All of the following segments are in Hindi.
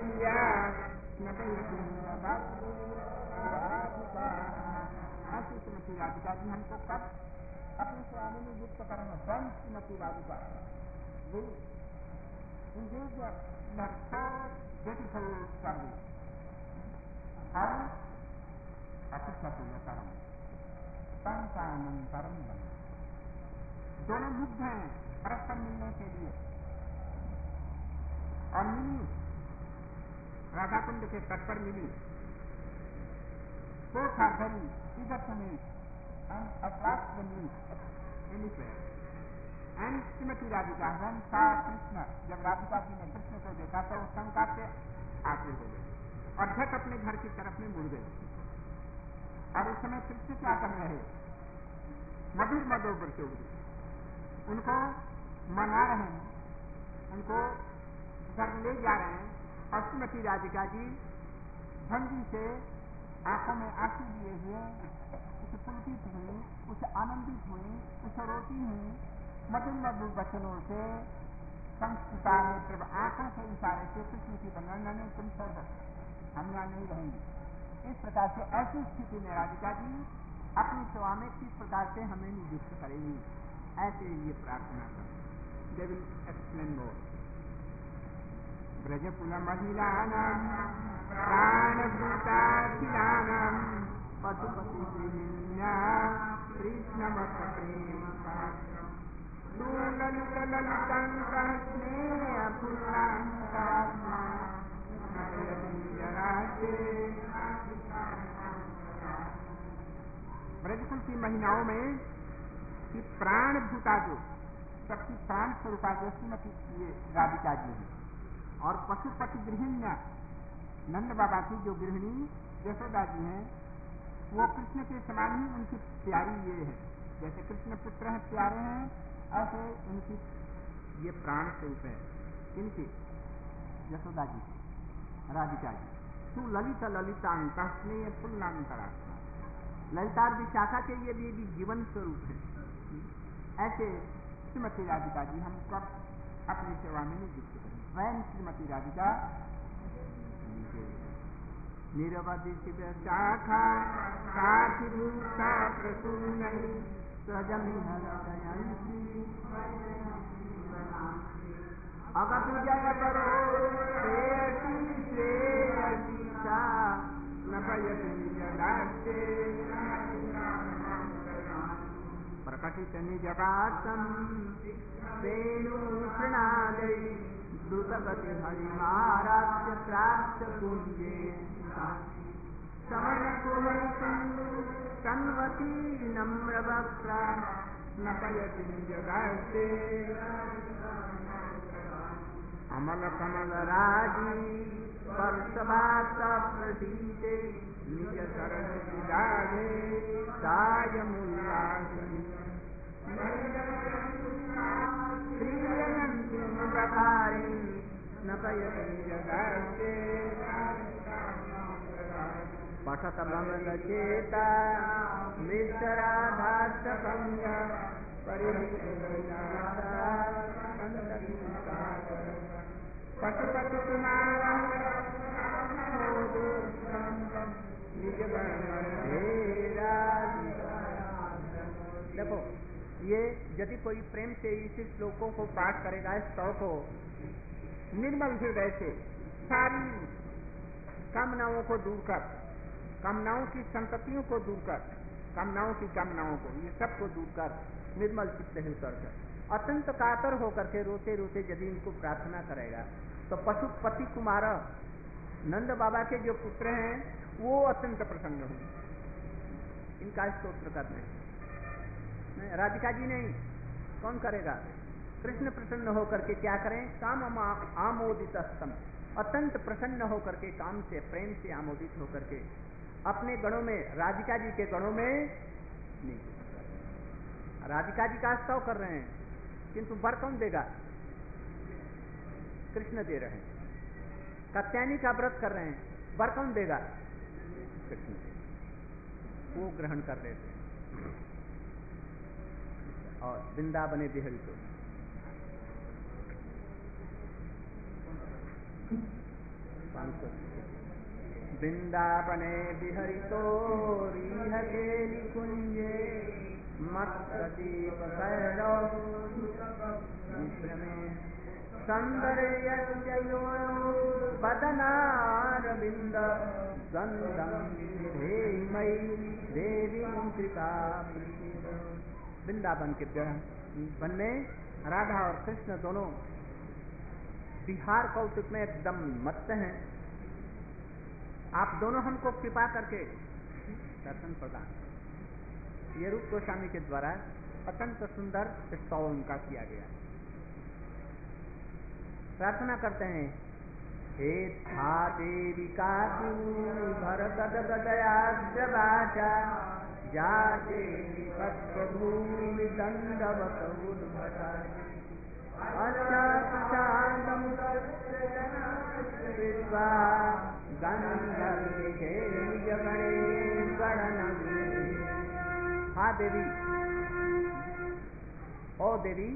ऐसे श्रीमती राधिका जी हमको कब अपने स्वामी में युक्त करेंगे? when Shrimati Radhika will engage in a so beautiful service and अतिशतम संसानंतरम बने। दोनों मुग्ध हैं परस्पर मिलने के लिए। और मिली राधा कुंड के तट पर मिली। both are very eager to meet and at last they meet anywhere. And Shrimati Radhika when saw Krishna, जब राधिका जी ने कृष्ण को देखा तो वो शंका से आतुर हो गए और झट अपने घर की तरफ में मुड़ गए। और उस समय कृष्ण क्या कर रहे? मधुर मधुर से उनको मना रहे हैं, उनको घर ले जा रहे हैं। और श्रीमती राधिका जी भंगी से आंखों में आंसू लिए हुए कुछ पुलकित हुई, कुछ आनंदित हुई, कुछ रोती हुई, मधुर मधुर वचनों से संस्कृता नेत्र आंखों के इशारे से कृष्ण की वर्णना में तुम सर्व हम यहाँ नहीं रहेंगे। इस प्रकार से ऐसी स्थिति में राधिका जी अपनी सेवा में किस प्रकार से हमें नियुक्त करेंगी, ऐसे ये प्रार्थना कर। दे विल एक्सप्लेन मोर। ब्रजकुल महिलानां प्राणभूताखिलानां पशुपति गृहिण्या कृष्णमथ प्रेम ललित ललितांतः स्नेहफुल्लांतरात्मा ब्रजकुल की महिलाओं में कि प्राण भूता जो सबकी प्राण स्वरूपा जो श्रीमती राधिका जी है, और पशुपति गृहिण्या नंद बाबा की जो गृहिणी यशोदा जी हैं, वो कृष्ण के समान ही उनकी प्यारी ये है। जैसे कृष्ण पुत्र हैं, प्यारे हैं, ऐसे उनकी ये प्राण स्वरूप है। इनकी यशोदा जी राधिका जी तू ललित ललितांत स्नेह फुल्लांतरात्मा, ललितार विशाखा के ये भी जीवन स्वरूप है। ऐसे श्रीमती राधिका जी हम कब अपनी सेवा में नियुक्त करें? स्वयं श्रीमती राधिका निरवधि शिव शाखा साखिभूता प्रसूनहि सहजमिहरयन्ति अगतु जय करो श्रेयसी श्रेयसी सा न भयति निजदास्ते प्रकटित निजवासं वेणु प्रणादि द्रुतगति हरिमाराध्य प्राप्त कुंजे समन कुमल सिंधु तन्वती नम्र वक्रा न पयति निजदास्ते अमल कमल राजी वर्षभात प्रतीते निज शरण विदागे सायमुल्लासि श्रीयन्ति प्रकारे न पयति निजदास्ते पठत मंगल चेता मिश्राधास्तकंज पशुपति कुमार देखो, ये यदि कोई प्रेम से इस श्लोकों को पाठ करेगा, इस स्तव को निर्मल हृदय से सारी कामनाओं को दूर कर, कामनाओं की संततियों को दूर कर, कामनाओं की कामनाओं को, ये सब को दूर कर, निर्मल चित्त होकर अत्यंत कातर होकर के रोते रोते यदि इनको प्रार्थना करेगा तो पशुपति कुमार नंद बाबा के जो पुत्र हैं वो अत्यंत प्रसन्न होंगे। इनका स्तोत्र करने राधिका जी नहीं, कौन करेगा? कृष्ण प्रसन्न होकर के क्या करें? काम आमोदित स्तम, अत्यंत प्रसन्न होकर के, काम से प्रेम से आमोदित होकर के अपने गणों में, राधिका जी के गणों में नहीं, राधिका जी का स्तव कर रहे हैं, किंतु वर कौन देगा? कृष्ण दे रहे हैं। कात्यायनी का व्रत कर रहे हैं, वर कौन देगा? कृष्ण, वो ग्रहण कर रहे थे। और वृंदावने बिहरी तो वृंदावने विहरितो रिह केलि कुंजे मत्कदीप शैलो सौंदर्यस्य योनो वदनारविंद गंधं विधेमयी देवी कृपा। वृंदावन के वन में राधा और कृष्ण दोनों विहार कौतुक में एकदम मस्त हैं। आप दोनों हमको कृपा करके दर्शन प्रदान। ये रूप गोस्वामी के द्वारा अत्यंत सुंदर स्तव उनका किया गया। प्रार्थना करते हैं, हे था देवी का भरत गदयाद्र वाचा जाते भूमि दंडवत उद्भटा अशांतम विश्वा गंधर्वे हा देवी, ओ देवी,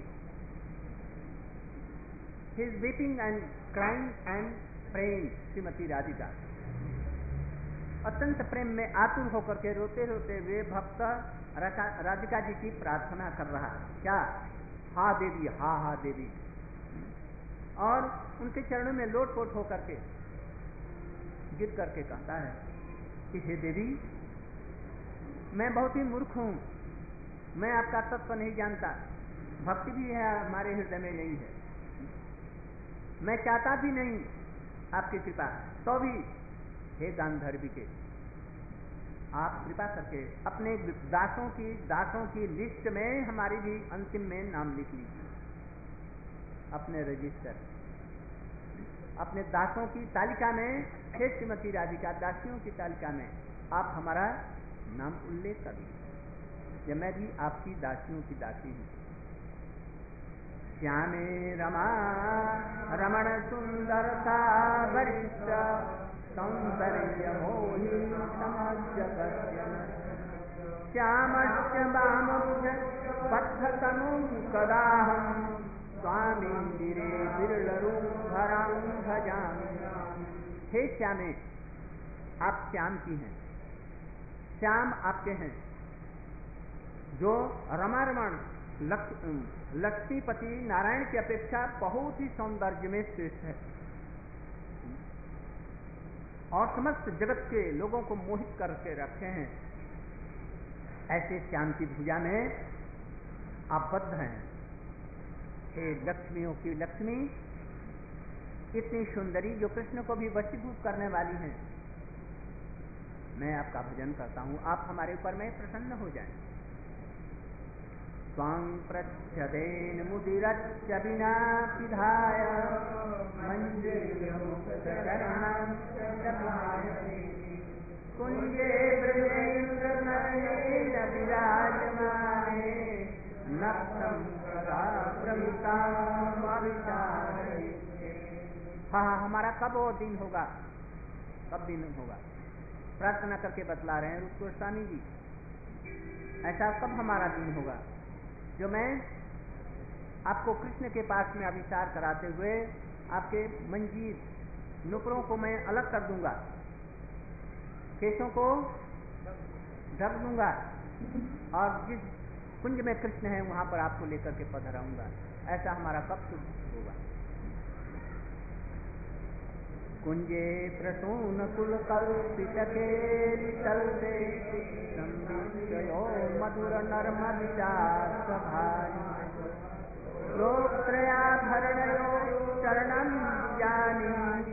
he is weeping and crying and praying। Shrimati Radhika अत्यंत प्रेम में आतुर होकर के रोते रोते वे भक्त राधिका जी की प्रार्थना कर रहा है। क्या? हा देवी, हा हा देवी। और उनके चरणों में लोटपोट होकर के गिर करके कहता है कि हे देवी, मैं बहुत ही मूर्ख हूं, मैं आपका तत्व नहीं जानता, भक्ति भी है हमारे हृदय में नहीं है, मैं चाहता भी नहीं आपकी कृपा, तो भी हे गांधर्विके, आप कृपा करके अपने दासों की लिस्ट में हमारी भी अंतिम में नाम लिख लीजिए। अपने रजिस्टर, अपने दासों की तालिका में, हे श्रीमती राधिका, दासियों की तालिका में आप हमारा नाम उल्लेख कर लीजिए। मैं भी आपकी दासियों की दासी हूँ। श्यामे रमा रमण सुंदरता वरिष्ठ सौंदर्य मोहि समज्जगस्य श्यामस्य वामभुज बद्धतनु कदाहं स्वामींदिरे विरलरूपधरां भजामि। हे श्यामे, आप श्याम की हैं, श्याम आपके हैं जो रमारमण लक्ष्मीपति नारायण की अपेक्षा बहुत ही सौंदर्य में श्रेष्ठ है और समस्त जगत के लोगों को मोहित करके रखे हैं। ऐसे श्याम की भुजा में आप बद्ध हैं। हे लक्ष्मियों की लक्ष्मी, इतनी सुंदरी जो कृष्ण को भी वशीभूत करने वाली हैं, मैं आपका भजन करता हूँ, आप हमारे ऊपर में प्रसन्न हो जाएं। स्वां प्रच्छदेन मुदिरच्च विना पिधाय कुंजे ब्रजेन्द्रनयनेन विराजमाने नक्तं कदा प्रमिताम् अविचारयिष्ये। हाँ, हमारा कब वो दिन होगा, कब दिन होगा? प्रार्थना करके बतला रहे हैं रूप गोस्वामी जी, ऐसा कब हमारा दिन होगा जो मैं आपको कृष्ण के पास में अभिसार कराते हुए आपके मंजीर नुपुरों को मैं अलग कर दूंगा, केशों को ढक दूंगा और जिस कुंज में कृष्ण है वहां पर आपको लेकर के पधराऊंगा। ऐसा हमारा कब शुभ होगा? कुंजे प्रसून कुल कल्पितके चलते संविषयो मधुर नर्म विचार सभारी श्रोत्रयाभरणयो चरणं जानी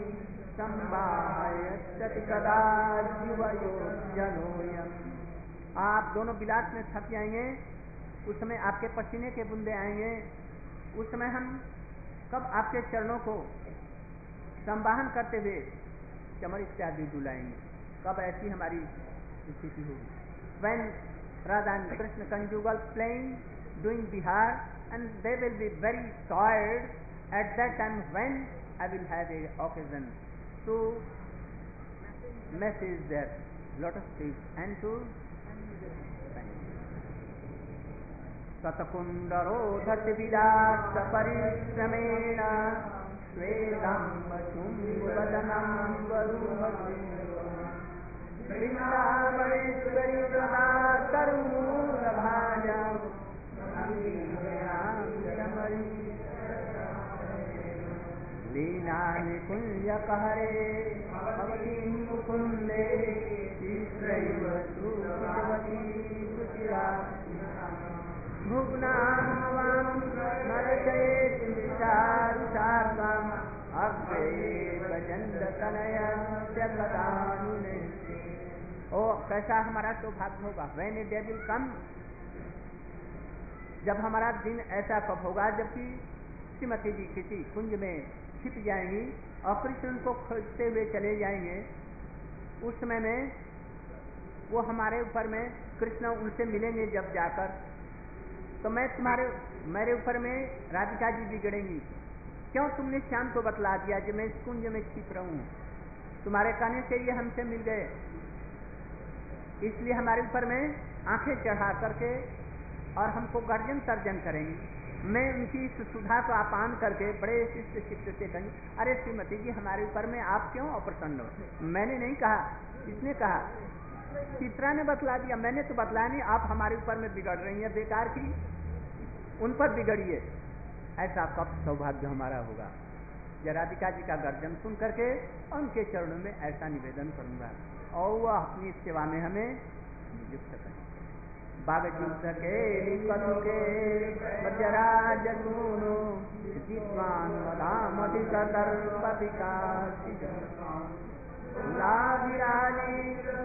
संवाहयति कदा युवयो जनोयम। आप दोनों बिलास में थक जाएंगे, उस समय आपके पसीने के बूंदे आएंगे, उस समय हम कब आपके चरणों को संवाहन करते हुए चमर इत्यादि डुलाएंगे, कब ऐसी हमारी स्थिति होगी? When Radha and Krishna conjugal playing, doing bihar, and they will be very tired. At that time, when I will have a occasion to message their lotus feet and to Satakundaro dhati virat parisramena श्वेताम्बरशुम्भवदनं वधूमतीं Vrindavaneshwari सदा तरुमूलभाजां लीला निकुञ्जकहरे भवतीं मुकुन्दे शीघ्रैव सुकृतवती रुचिरा भुवनां नरचयेत् चारुशार्वाम् अग्रे गजन्दतनयस्य कदानुने। ओ कैसा हमारा सौभाग्य होगा। When a day will come, जब हमारा दिन ऐसा कब होगा जबकि श्रीमती जी किसी कुंज में छिप जाएंगी और कृष्ण उनको खोजते हुए चले जाएंगे। उस समय में वो हमारे ऊपर में कृष्ण उनसे मिलेंगे जब जाकर, तो मेरे ऊपर में राधिका जी बिगड़ेंगी। क्यों तुमने श्याम को बतला दिया कि मैं इस कुंज में छिप रहूं, तुम्हारे कहने से ये हमसे मिल गए, इसलिए हमारे ऊपर में आंखें चढ़ा करके और हमको गर्जन तर्जन करेंगी। मैं उनकी सुधा को आपान करके बड़े शिष्ट चित्त से कहेंगे, अरे श्रीमती जी हमारे ऊपर में आप क्यों अप्रसन्न हो। मैंने नहीं कहा, किसने कहा? चित्रा ने बतला दिया, मैंने तो बतलाया नहीं। आप हमारे ऊपर में बिगड़ रही हैं बेकार की, उन पर बिगड़िए। ऐसा कब सौभाग्य हमारा होगा। राधिका जी का गर्जन सुन करके उनके चरणों में ऐसा निवेदन करूंगा और वह अपनी सेवा में हमें नियुक्त करें। बागयुक्त के करुके वज्रराज गुणो जित्वान वदामधिक दर्प विकासी लाभिराजी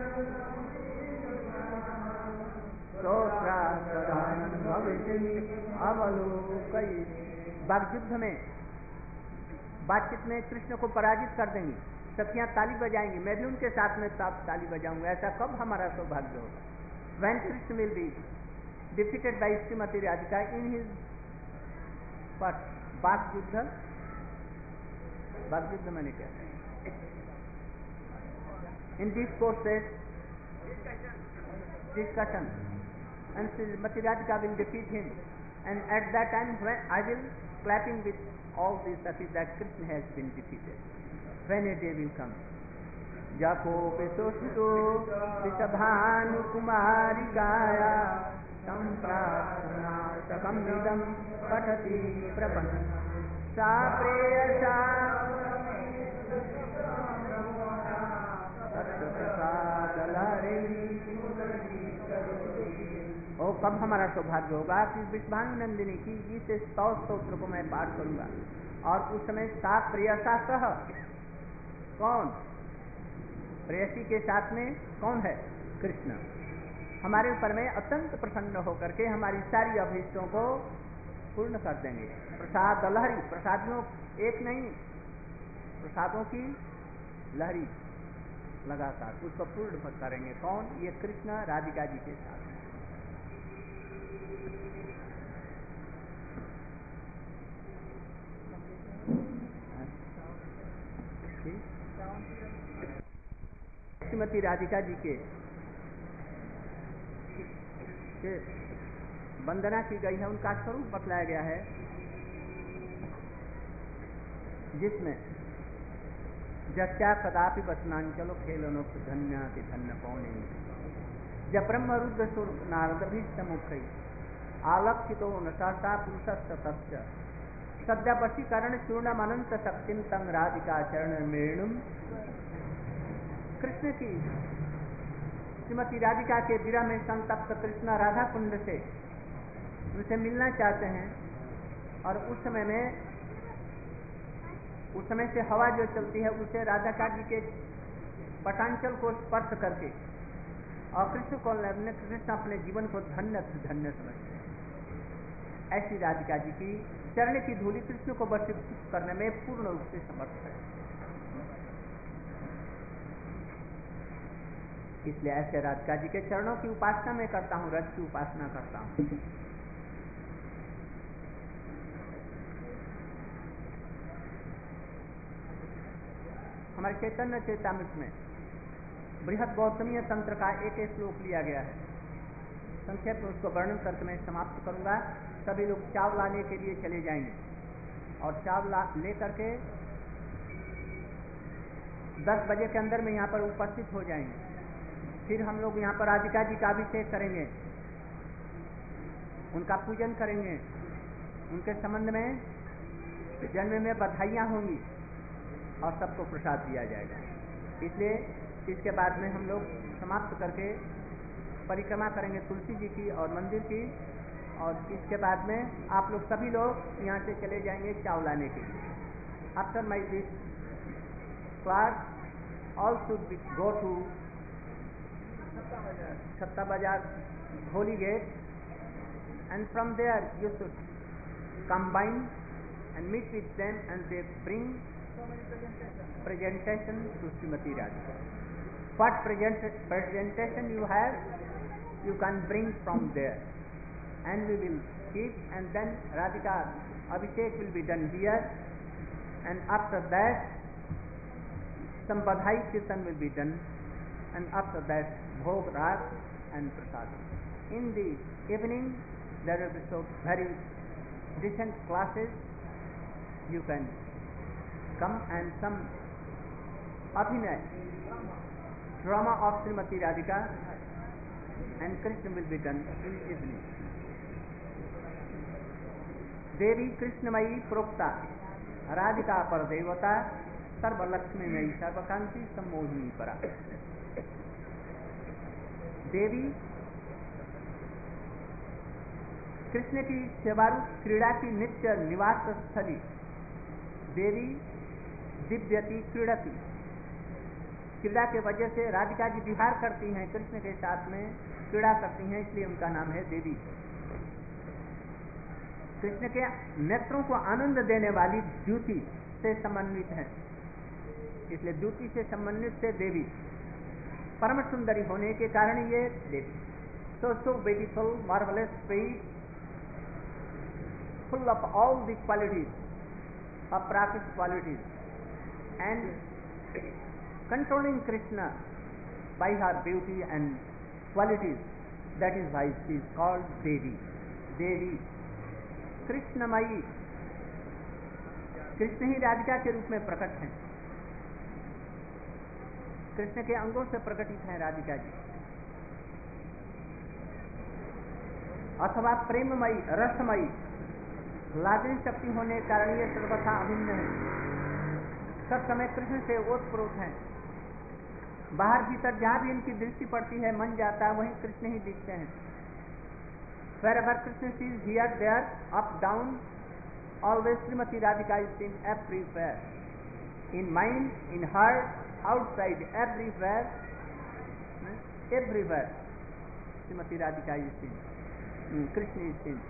बागयुद्ध में बातचीत में कृष्ण को पराजित कर देंगी, सखियां ताली बजाएंगी, मैं भी उनके साथ में ताली बजाऊंगा। ऐसा कब हमारा सौभाग्य होगा। When Krishna will be defeated by Srimati Radhika in his बागयुद्ध मैंने क्या in these courses discussion and Srimati Radhika will defeat him, and at that time when I will clapping with all these sakhis that Krishna has been defeated. When a day will come, Jako Pesosto Vishabhanu Kumari Gaya Samprasana Sakamidam Patati Prapan Sa Preyasa ओ कब हमारा सौभाग्य होगा कि विश्वानु नंदिनी की इस 100 स्तोत्र को मैं पाठ करूंगा और उस समय सात प्रेयसा सह, कौन प्रेयसी के साथ में कौन है? कृष्ण हमारे ऊपर में अत्यंत प्रसन्न होकर के हमारी सारी अभीष्टों को पूर्ण कर देंगे। प्रसाद लहरी, प्रसादियों एक नहीं, प्रसादों की लहरी लगातार उसको पूर्ण करेंगे। कौन? ये कृष्ण राधिका जी के साथ। श्रीमती राधिका जी के वंदना की गई है, उनका स्वरूप बतलाया गया है, जिसमें जस्या कदापि वचनांचलो खेलनो धन्याति धन्य पौने जब ब्रह्म रुद्र सुर नारद भीष्मुखै आलक्षितो न सहसा पुरुषस्य तस्य सद्य वशीकरण चूर्णम अनंत शक्तिम तंग राधिका चरण मेणुम। कृष्ण की श्रीमती राधिका के विरह में संतप्त कृष्ण राधा कुंड से उनसे मिलना चाहते हैं और उस समय से हवा जो चलती है उसे राधिका जी के पटांचल को स्पर्श करके और कृष्ण अपने जीवन को धन्य धन्य समझते हैं। ऐसी राधिका जी की चरण की धूलि कृष्ण को वशीभूत करने में पूर्ण रूप से समर्थ है। इसलिए ऐसे राधिका जी के चरणों की उपासना मैं करता हूँ, रस की उपासना करता हूँ। हमारे चैतन्य चेतामृत में बृहद गौतमीय तंत्र का एक श्लोक लिया गया है। संक्षेप में उसको वर्णन करके मैं समाप्त करूंगा। सभी लोग चाव लाने के लिए चले जाएंगे। और चावल ले करके 10 बजे के अंदर में यहाँ पर उपस्थित हो जाएंगे। फिर हम लोग यहाँ पर राधिका जी का अभिषेक करेंगे, उनका पूजन करेंगे, उनके संबंध में जन्म में बधाइयाँ होंगी और सबको प्रसाद दिया जाएगा। इसलिए इसके बाद में हम लोग समाप्त करके परिक्रमा करेंगे तुलसी जी की और मंदिर की, और इसके बाद में आप लोग सभी लोग यहाँ से चले जाएंगे चावल लाने के लिए। After my this class all should go to Chhatta Bazaar Holy Gate, and from there you should combine and meet with them, and they bring presentation to Srimati Radhika. What presentation you have, you can bring from there, and we will keep, and then Radhika Abhishek will be done here, and after that some Badhai Kirtan will be done, and after that Bhog Rag and Prasad. In the evening there will be so very decent classes. You can come, and some Abhinay drama of Srimati Radhika and Krishna will be done in evening. Devi Krishnamayi Prokta Radhika Paradevata सर्व लक्ष्मी मयी सर्वकांति सम्मोहिनी परा। देवी कृष्ण की सेवारू क्रीड़ा की नित्य निवास स्थली, देवी दिव्यति क्रीड़ती, क्रीड़ा के वजह से राधिका जी विहार करती हैं, कृष्ण के साथ में क्रीड़ा करती हैं, इसलिए उनका नाम है देवी। कृष्ण के नेत्रों को आनंद देने वाली द्युति से समन्वित है, इसलिए द्युति से संबंधित से देवी। परम सुंदरी होने के कारण ये देवी। So beautiful, marvelous, sweet, full of all the qualities of Prakrit qualities, and controlling Krishna by her beauty and qualities. That is why she is called Devi. Devi Krishnamayi, Krishna ही राधिका के रूप में प्रकट हैं, कृष्ण के अंगों से प्रकटित हैं राधिका जी। अथवा प्रेममयी, रसमयी, लाजनी शक्ति होने के कारण ये सर्वथा अभिन्न है, सब समय कृष्ण से ओतप्रोत हैं। बाहर भीतर जहाँ भी इनकी दृष्टि पड़ती है, मन जाता है, वहीं कृष्ण ही दिखते हैं। Wherever Krishna is here, there, up, down, always Srimati Radhika is seen everywhere. In mind, in heart, outside, everywhere, everywhere Srimati Radhika is seen, Krishna is seen.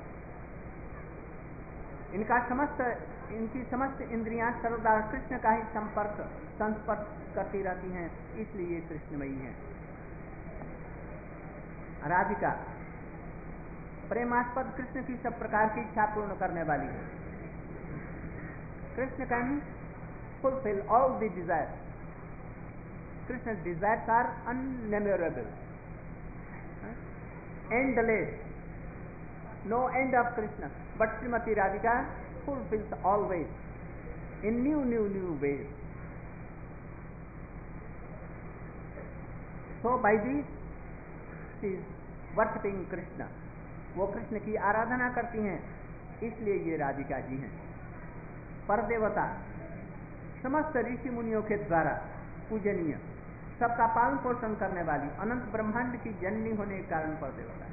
इनकी समस्त इंद्रियां सर्वदा कृष्ण का ही संस्पर्श करती रहती हैं, इसलिए ये कृष्णमयी हैं। राधिका प्रेमास्पद कृष्ण की सब प्रकार की इच्छा पूर्ण करने वाली है। Krishna can fulfill all the desires. Krishna's desires are unnumerable, endless, no end of Krishna. But Srimati Radhika fulfills always in new ways. So by this she is worshipping Krishna. वो कृष्ण की आराधना करती हैं, इसलिए ये राधिका जी हैं। परदेवता समस्त ऋषि मुनियों के द्वारा पूजनीय, सबका पालन पोषण करने वाली, अनंत ब्रह्मांड की जननी होने के कारण परदेवता।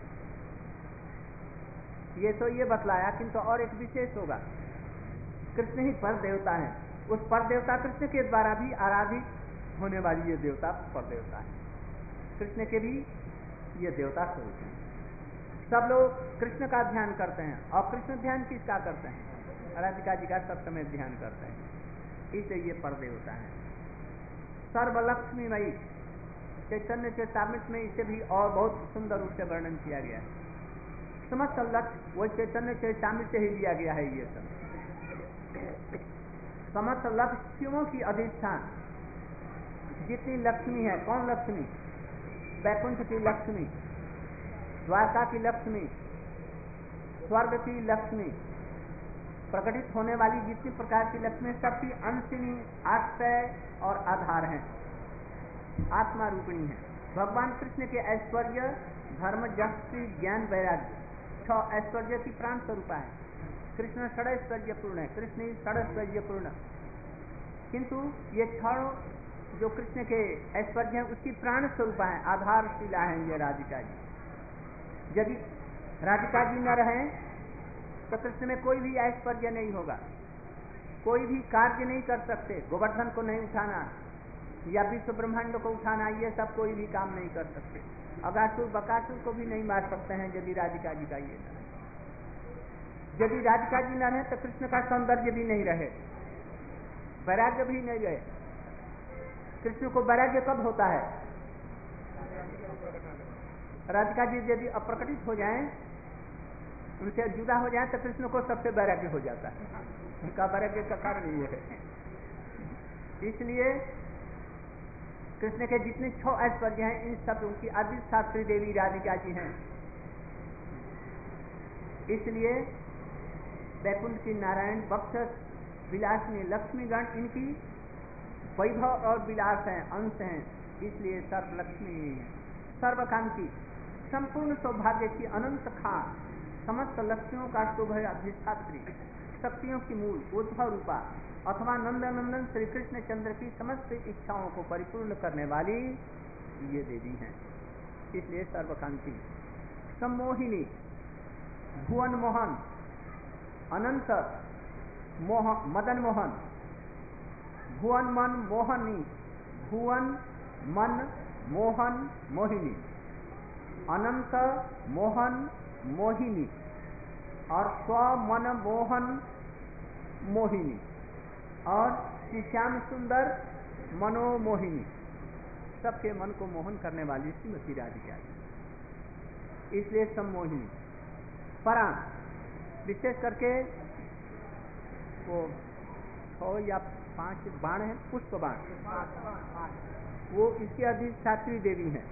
ये तो ये बतलाया, किंतु और एक विशेष होगा, कृष्ण ही पर देवता है, उस पर देवता कृष्ण के द्वारा भी आराधित होने वाली ये देवता पर देवता है। कृष्ण के भी ये देवता स्वरूप है। सब लोग कृष्ण का ध्यान करते हैं, और कृष्ण ध्यान किसका करते हैं? राधिका जी का सब समय ध्यान करते हैं, इसलिए ये पर देवता है। सर्वलक्ष्मीमयी, चैतन्य चेतामृत में इसे भी और बहुत सुंदर रूप से वर्णन किया गया है। समस्त लक्ष्य वो चैतन्य चेतामृत से ही लिया गया है। ये सब समस्त लक्ष्यों की अधिष्ठान जितनी लक्ष्मी है, कौन लक्ष्मी? वैकुंठ की लक्ष्मी, द्वारका की लक्ष्मी, स्वर्ग की लक्ष्मी, प्रकटित होने वाली जितनी प्रकार की लक्ष्मी सबकी अंशिनी, आश्रय और आधार हैं, आत्मा रूपिणी है। भगवान कृष्ण के ऐश्वर्य, धर्म, जस्ती, ज्ञान, वैराग्य 6 ऐश्वर्य की प्राण स्वरूपा है। कृष्ण षडैश्वर्य पूर्ण है, कृष्ण ही षडैश्वर्य पूर्ण। किंतु ये 6 जो कृष्ण के ऐश्वर्य हैं उसकी प्राण स्वरूपा है, आधारशिला है ये राधिका जी। यदि राधिका जी न रहे तो कृष्ण में कोई भी ऐश्वर्य नहीं होगा, कोई भी कार्य नहीं कर सकते। गोवर्धन को नहीं उठाना या विश्व ब्रह्मांड को उठाना, ये सब कोई भी काम नहीं कर सकते। अगासुर बकासुर को भी नहीं मार सकते हैं यदि राधिका जी का ये न रहे। यदि राधिका जी न रहे तो कृष्ण का सौंदर्य भी नहीं रहे, वैराग्य भी नहीं रहे। कृष्ण को वैराग्य कब होता है? राधिका जी यदि अप्रकटित हो जाएं, उनसे जुदा हो जाए तो कृष्ण को सबसे वैराग्य हो जाता है। उनका वैराग्य का कारण ये है। इसलिए कृष्ण के जितने 6 ऐश्वर्य हैं इन सब उनकी अधिष्ठात्री देवी राधिका जी हैं। इसलिए वैकुंठ की नारायण, बक्ष, विलासिनी लक्ष्मीगण इनकी वैभव और विलास हैं, अंश हैं। इसलिए सर्वलक्ष्मी, सर्वकांति, संपूर्ण सौभाग्य की अनंत खान, समस्त लक्ष्मियों का शुभ अधिष्ठात्री, शक्तियों की मूल, उद्भव रूपा अथवा नंदनंदन श्री कृष्ण चंद्र की समस्त इच्छाओं को परिपूर्ण करने वाली ये देवी हैं। इसलिए सर्वकांति, सम्मोहिनी, भुवन मोहन, अनंत मदन मोहन, भुवन मन मोहनी, भुवन मन मोहन मोहिनी, अनंत मोहन मोहिनी और स्व मन मोहन मोहिनी और श्री श्याम सुंदर मनोमोहिनी, सबके मन को मोहन करने वाली श्रीमती राधिका। इसलिए सम्मोहिनी। परा, विशेष करके वो 6 या 5 बाण है, पुष्प बाण, वो इसकी अधिष्ठात्री देवी हैं।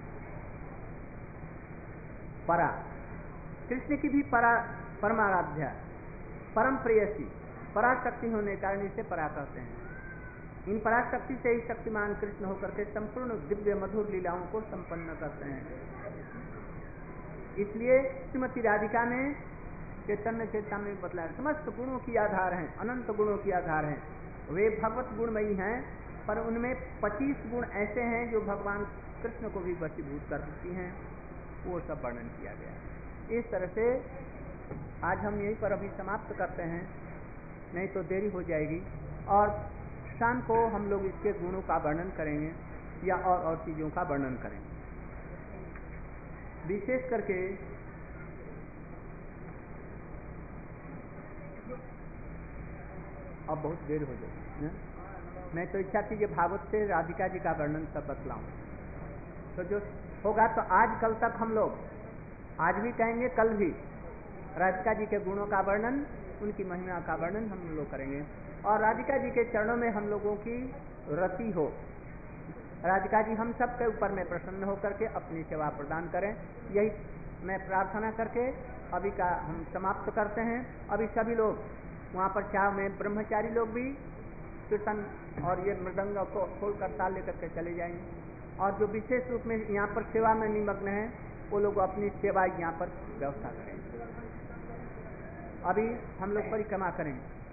परा, कृष्ण की भी परमाराध्या, परम प्रेयसी, पराशक्ति होने कारण इसे परा कहते हैं। इन पराशक्ति से ही शक्तिमान कृष्ण होकर के संपूर्ण दिव्य मधुर लीलाओं को संपन्न करते हैं। इसलिए श्रीमती राधिका ने चैतन्य चेतामृत में बतलाया, समस्त गुणों की आधार हैं, अनंत गुणों की आधार हैं। वे भगवत गुणमयी हैं, पर उनमें 25 गुण ऐसे हैं जो भगवान कृष्ण को भी वशीभूत कर देती हैं। वो सब वर्णन किया गया। इस तरह से आज हम यहीं पर अभी समाप्त करते हैं, नहीं तो देरी हो जाएगी। और शाम को हम लोग इसके गुणों का वर्णन करेंगे या और चीज़ों का वर्णन करेंगे। विशेष करके अब बहुत देर हो जाएगी। मैं तो इच्छा थी कि भागवत से राधिका जी का वर्णन सब बतलाऊं, तो जो होगा तो आज कल तक हम लोग, आज भी कहेंगे कल भी, राधिका जी के गुणों का वर्णन, उनकी महिमा का वर्णन हम लोग करेंगे। और राधिका जी के चरणों में हम लोगों की रति हो, राधिका जी हम सब के ऊपर में प्रसन्न होकर के अपनी सेवा प्रदान करें, यही मैं प्रार्थना करके अभी का हम समाप्त करते हैं। अभी सभी लोग वहाँ पर चाह में ब्रह्मचारी लोग भी कीर्तन और ये मृदंग को खोल कर ताल लेकर के चले जाएंगे, और जो विशेष रूप में यहाँ पर सेवा में निमग्न हैं वो लोग अपनी सेवा यहाँ पर व्यवस्था करेंगे। अभी हम लोग परिक्रमा करेंगे।